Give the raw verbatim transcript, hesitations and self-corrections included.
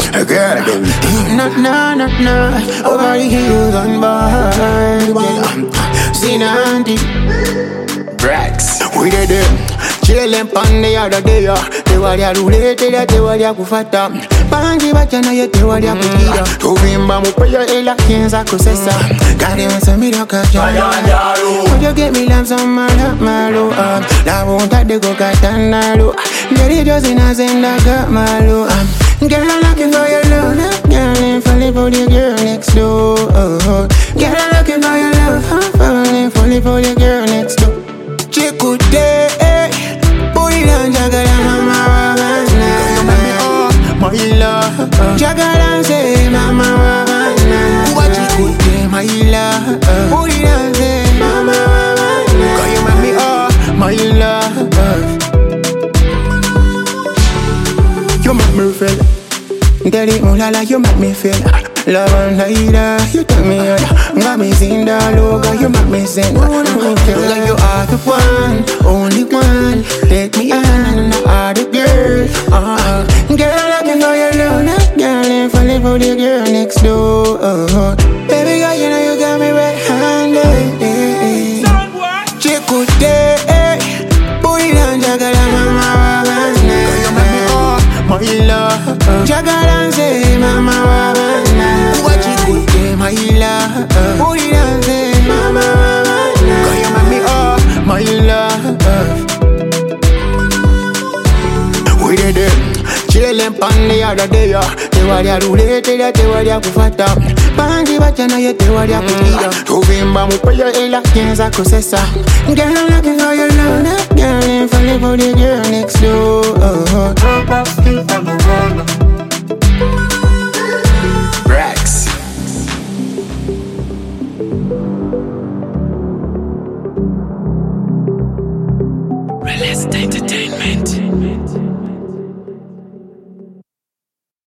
Girl, no, no, no, no. Over the hills on board. Seen auntie Brax. We did it. Chillin' pon the other day. They were there related. They were there kufata. Bangi bachana ye te wari akukira. Tuvimba mupeyo ila kienza kusesa. Gari wansa mira kachana. Would you get me lamb some malo malo? La won't de go katanalo. Get just in a senda got malo. Girl, I'm looking for your love. Girl, I'm falling for the girl next door. Girl, I'm looking for your love. I'm falling, falling for the girl next door. Chikude, put it on, jagala mama. My love, Jagalan say, Mama Wana. What you could do, my love, put it on, say, Mama Wana. Call you mommy, oh, my love. You make me feel, daddy, mulala, you make me feel. Love and later, you take me out. Got me sing the logo, you make me sing. Feel like you are the one, only one. Take me on, I are the girl. Uh-uh. Girl, looking for your love, girl, I'm falling for the girl next door. Uh-huh. Baby girl, you know you got me red-handed. Chico day, put it on, Jagala mama, my love. Jagala say, Mama Wana. What you could do, my love. Put it on, say, Mama Wana. Call you mommy, oh, my love. We did it. Chillin' pon the other day. They were there related, they were there kufata. Bangi bachana ye te were there kukira. Tuvimba mupeyo ila kienza kusesa. Girl, I'm looking for your love. Girl, I'm falling for the girl next door. Brax. Realist Entertainment.